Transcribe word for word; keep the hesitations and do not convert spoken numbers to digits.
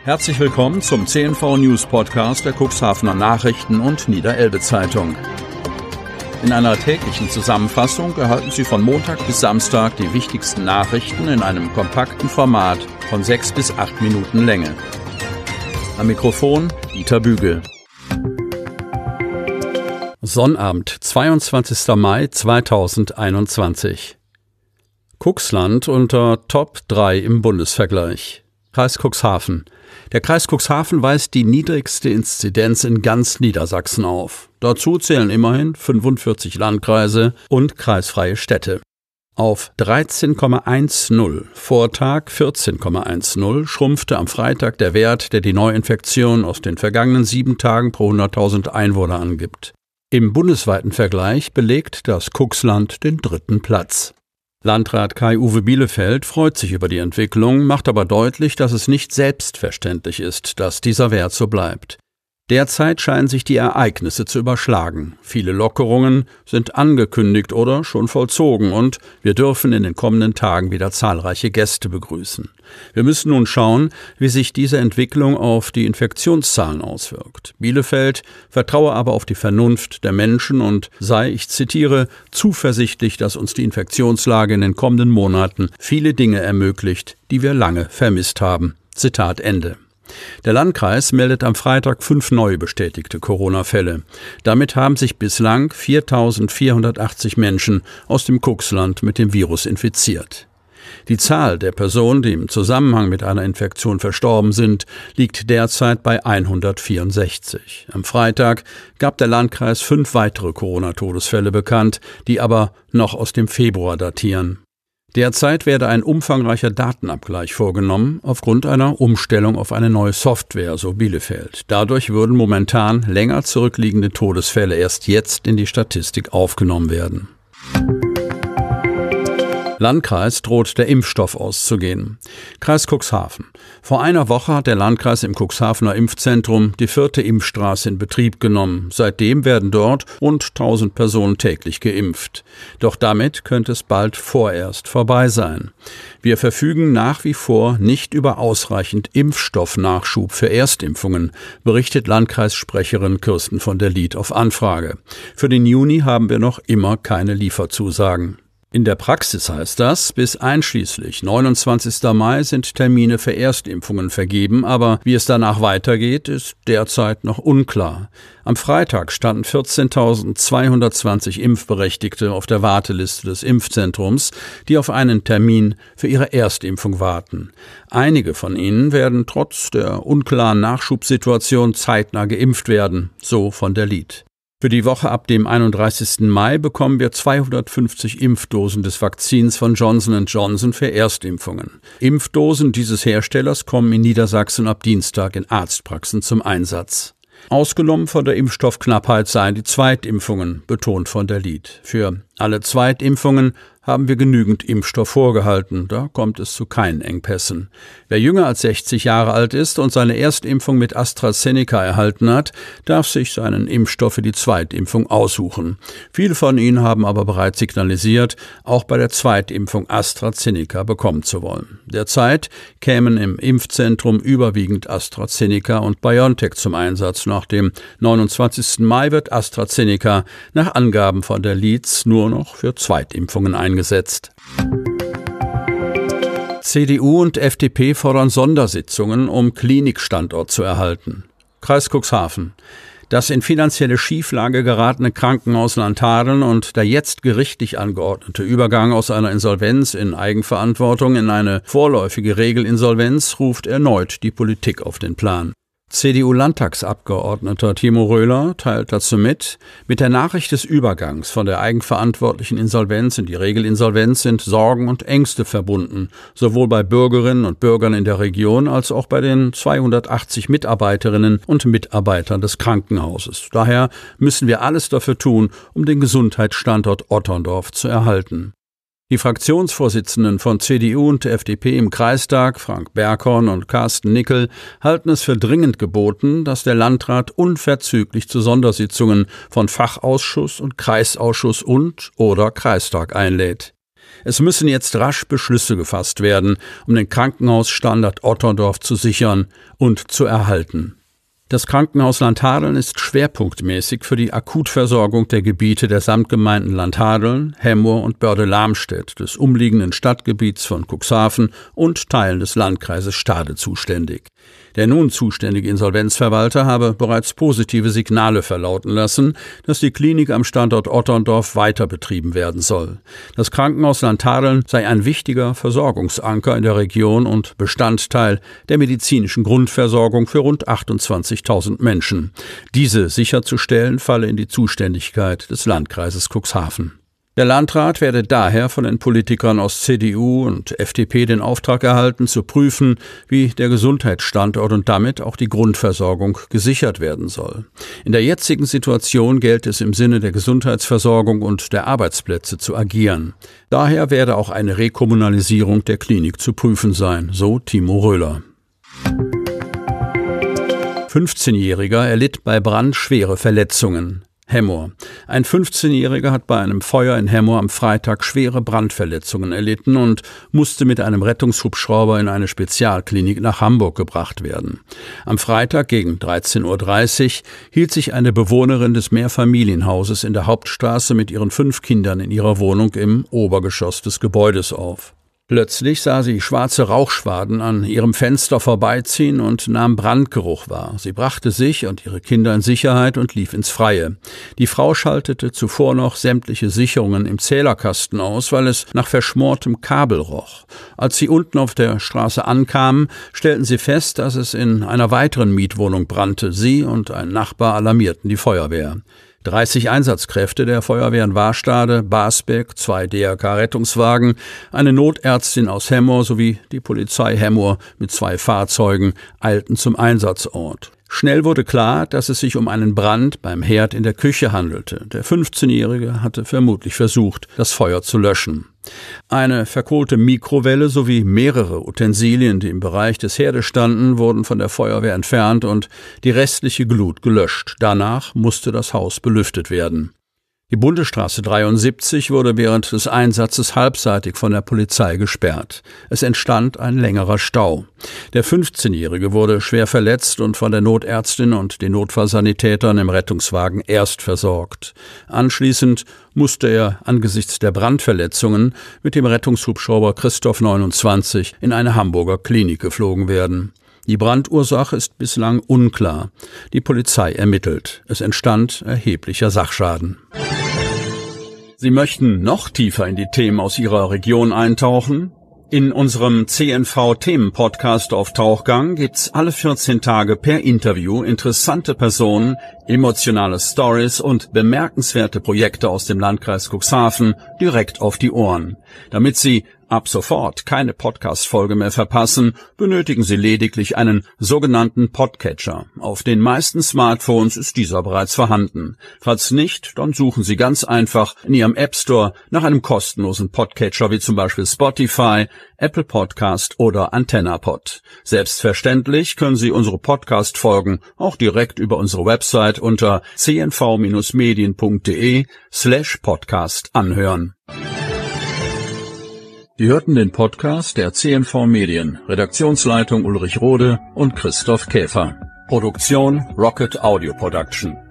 Herzlich willkommen zum C N V News Podcast der Cuxhavener Nachrichten und Niederelbe Zeitung. In einer täglichen Zusammenfassung erhalten Sie von Montag bis Samstag die wichtigsten Nachrichten in einem kompakten Format von sechs bis acht Minuten Länge. Am Mikrofon Dieter Bügel. Sonnabend, zweiundzwanzigster Mai zweitausendeinundzwanzig. Cuxland unter Top drei im Bundesvergleich. Kreis Cuxhaven. Der Kreis Cuxhaven weist die niedrigste Inzidenz in ganz Niedersachsen auf. Dazu zählen immerhin fünfundvierzig Landkreise und kreisfreie Städte. Auf dreizehn Komma zehn, Vortag vierzehn Komma zehn, schrumpfte am Freitag der Wert, der die Neuinfektion aus den vergangenen sieben Tagen pro hunderttausend Einwohner angibt. Im bundesweiten Vergleich belegt das Cuxland den dritten Platz. Landrat Kai-Uwe Bielefeld freut sich über die Entwicklung, macht aber deutlich, dass es nicht selbstverständlich ist, dass dieser Wert so bleibt. Derzeit scheinen sich die Ereignisse zu überschlagen. Viele Lockerungen sind angekündigt oder schon vollzogen und wir dürfen in den kommenden Tagen wieder zahlreiche Gäste begrüßen. Wir müssen nun schauen, wie sich diese Entwicklung auf die Infektionszahlen auswirkt. Bielefeld vertraue aber auf die Vernunft der Menschen und sei, ich zitiere, zuversichtlich, dass uns die Infektionslage in den kommenden Monaten viele Dinge ermöglicht, die wir lange vermisst haben. Zitat Ende. Der Landkreis meldet am Freitag fünf neu bestätigte Corona-Fälle. Damit haben sich bislang viertausendvierhundertachtzig Menschen aus dem Cuxland mit dem Virus infiziert. Die Zahl der Personen, die im Zusammenhang mit einer Infektion verstorben sind, liegt derzeit bei hundertvierundsechzig. Am Freitag gab der Landkreis fünf weitere Corona-Todesfälle bekannt, die aber noch aus dem Februar datieren. Derzeit werde ein umfangreicher Datenabgleich vorgenommen, aufgrund einer Umstellung auf eine neue Software, so Bielefeld. Dadurch würden momentan länger zurückliegende Todesfälle erst jetzt in die Statistik aufgenommen werden. Landkreis droht der Impfstoff auszugehen. Kreis Cuxhaven. Vor einer Woche hat der Landkreis im Cuxhavener Impfzentrum die vierte Impfstraße in Betrieb genommen. Seitdem werden dort rund tausend Personen täglich geimpft. Doch damit könnte es bald vorerst vorbei sein. Wir verfügen nach wie vor nicht über ausreichend Impfstoffnachschub für Erstimpfungen, berichtet Landkreissprecherin Kirsten von der Lied auf Anfrage. Für den Juni haben wir noch immer keine Lieferzusagen. In der Praxis heißt das, bis einschließlich neunundzwanzigster Mai sind Termine für Erstimpfungen vergeben, aber wie es danach weitergeht, ist derzeit noch unklar. Am Freitag standen vierzehntausendzweihundertzwanzig Impfberechtigte auf der Warteliste des Impfzentrums, die auf einen Termin für ihre Erstimpfung warten. Einige von ihnen werden trotz der unklaren Nachschubsituation zeitnah geimpft werden, so von der Lied. Für die Woche ab dem einunddreißigsten Mai bekommen wir zweihundertfünfzig Impfdosen des Vakzins von Johnson und Johnson für Erstimpfungen. Impfdosen dieses Herstellers kommen in Niedersachsen ab Dienstag in Arztpraxen zum Einsatz. Ausgenommen von der Impfstoffknappheit seien die Zweitimpfungen, betont von der Lied. Für alle Zweitimpfungen haben wir genügend Impfstoff vorgehalten, da kommt es zu keinen Engpässen. Wer jünger als sechzig Jahre alt ist und seine Erstimpfung mit AstraZeneca erhalten hat, darf sich seinen Impfstoff für die Zweitimpfung aussuchen. Viele von ihnen haben aber bereits signalisiert, auch bei der Zweitimpfung AstraZeneca bekommen zu wollen. Derzeit kämen im Impfzentrum überwiegend AstraZeneca und BioNTech zum Einsatz. Nach dem neunundzwanzigsten Mai wird AstraZeneca nach Angaben von der Lietz nur noch für Zweitimpfungen eingesetzt. C D U und F D P fordern Sondersitzungen, um Klinikstandort zu erhalten. Kreis Cuxhaven. Das in finanzielle Schieflage geratene Krankenhaus Lanthadeln und der jetzt gerichtlich angeordnete Übergang aus einer Insolvenz in Eigenverantwortung in eine vorläufige Regelinsolvenz ruft erneut die Politik auf den Plan. C D U-Landtagsabgeordneter Timo Röhler teilt dazu mit, mit der Nachricht des Übergangs von der eigenverantwortlichen Insolvenz in die Regelinsolvenz sind Sorgen und Ängste verbunden, sowohl bei Bürgerinnen und Bürgern in der Region als auch bei den zweihundertachtzig Mitarbeiterinnen und Mitarbeitern des Krankenhauses. Daher müssen wir alles dafür tun, um den Gesundheitsstandort Otterndorf zu erhalten. Die Fraktionsvorsitzenden von C D U und F D P im Kreistag, Frank Berghorn und Carsten Nickel, halten es für dringend geboten, dass der Landrat unverzüglich zu Sondersitzungen von Fachausschuss und Kreisausschuss und oder Kreistag einlädt. Es müssen jetzt rasch Beschlüsse gefasst werden, um den Krankenhausstandort Otterndorf zu sichern und zu erhalten. Das Krankenhaus Landhadeln ist schwerpunktmäßig für die Akutversorgung der Gebiete der Samtgemeinden Landhadeln, Hemmoor und Börde-Lamstedt, des umliegenden Stadtgebiets von Cuxhaven und Teilen des Landkreises Stade zuständig. Der nun zuständige Insolvenzverwalter habe bereits positive Signale verlauten lassen, dass die Klinik am Standort Otterndorf weiter betrieben werden soll. Das Krankenhaus Landhadeln sei ein wichtiger Versorgungsanker in der Region und Bestandteil der medizinischen Grundversorgung für rund achtundzwanzigtausend Menschen. Diese sicherzustellen falle in die Zuständigkeit des Landkreises Cuxhaven. Der Landrat werde daher von den Politikern aus C D U und F D P den Auftrag erhalten, zu prüfen, wie der Gesundheitsstandort und damit auch die Grundversorgung gesichert werden soll. In der jetzigen Situation gilt es im Sinne der Gesundheitsversorgung und der Arbeitsplätze zu agieren. Daher werde auch eine Rekommunalisierung der Klinik zu prüfen sein, so Timo Röhler. fünfzehnjähriger erlitt bei Brand schwere Verletzungen. Hemmoor. Ein fünfzehnjähriger hat bei einem Feuer in Hemmoor am Freitag schwere Brandverletzungen erlitten und musste mit einem Rettungshubschrauber in eine Spezialklinik nach Hamburg gebracht werden. Am Freitag gegen dreizehn Uhr dreißig hielt sich eine Bewohnerin des Mehrfamilienhauses in der Hauptstraße mit ihren fünf Kindern in ihrer Wohnung im Obergeschoss des Gebäudes auf. Plötzlich sah sie schwarze Rauchschwaden an ihrem Fenster vorbeiziehen und nahm Brandgeruch wahr. Sie brachte sich und ihre Kinder in Sicherheit und lief ins Freie. Die Frau schaltete zuvor noch sämtliche Sicherungen im Zählerkasten aus, weil es nach verschmortem Kabel roch. Als sie unten auf der Straße ankamen, stellten sie fest, dass es in einer weiteren Mietwohnung brannte. Sie und ein Nachbar alarmierten die Feuerwehr. dreißig Einsatzkräfte der Feuerwehren Warstade, Basbeck, zwei D R K-Rettungswagen, eine Notärztin aus Hemmoor sowie die Polizei Hemmoor mit zwei Fahrzeugen eilten zum Einsatzort. Schnell wurde klar, dass es sich um einen Brand beim Herd in der Küche handelte. Der fünfzehnjährige hatte vermutlich versucht, das Feuer zu löschen. Eine verkohlte Mikrowelle sowie mehrere Utensilien, die im Bereich des Herdes standen, wurden von der Feuerwehr entfernt und die restliche Glut gelöscht. Danach musste das Haus belüftet werden. Die Bundesstraße dreiundsiebzig wurde während des Einsatzes halbseitig von der Polizei gesperrt. Es entstand ein längerer Stau. Der fünfzehnjährige wurde schwer verletzt und von der Notärztin und den Notfallsanitätern im Rettungswagen erst versorgt. Anschließend musste er angesichts der Brandverletzungen mit dem Rettungshubschrauber Christoph neunundzwanzig in eine Hamburger Klinik geflogen werden. Die Brandursache ist bislang unklar. Die Polizei ermittelt. Es entstand erheblicher Sachschaden. Sie möchten noch tiefer in die Themen aus Ihrer Region eintauchen? In unserem C N V-Themen-Podcast auf Tauchgang gibt's alle vierzehn Tage per Interview interessante Personen, emotionale Stories und bemerkenswerte Projekte aus dem Landkreis Cuxhaven direkt auf die Ohren. Damit Sie ab sofort keine Podcast-Folge mehr verpassen, benötigen Sie lediglich einen sogenannten Podcatcher. Auf den meisten Smartphones ist dieser bereits vorhanden. Falls nicht, dann suchen Sie ganz einfach in Ihrem App Store nach einem kostenlosen Podcatcher wie zum Beispiel Spotify, Apple Podcast oder AntennaPod. Selbstverständlich können Sie unsere Podcast-Folgen auch direkt über unsere Website unter c n v Bindestrich medien punkt d e slash podcast anhören. Sie hörten den Podcast der C N V Medien, Redaktionsleitung Ulrich Rode und Christoph Käfer. Produktion Rocket Audio Production.